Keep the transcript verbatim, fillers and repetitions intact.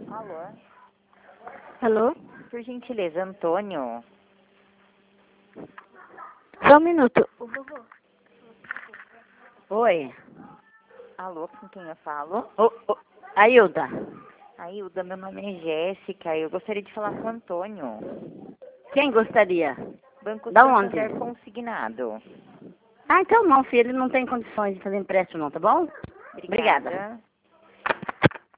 Alô? Alô? Por gentileza, Antônio? Só um minuto. Oi? Alô, com quem eu falo? Ô, ô, Ailda. Ailda, meu nome é Jéssica. Eu gostaria de falar com o Antônio. Quem gostaria? Banco Da Santander onde? consignado. Ah, então não, filho. Ele não tem condições de fazer empréstimo não, tá bom? Obrigada. Obrigada.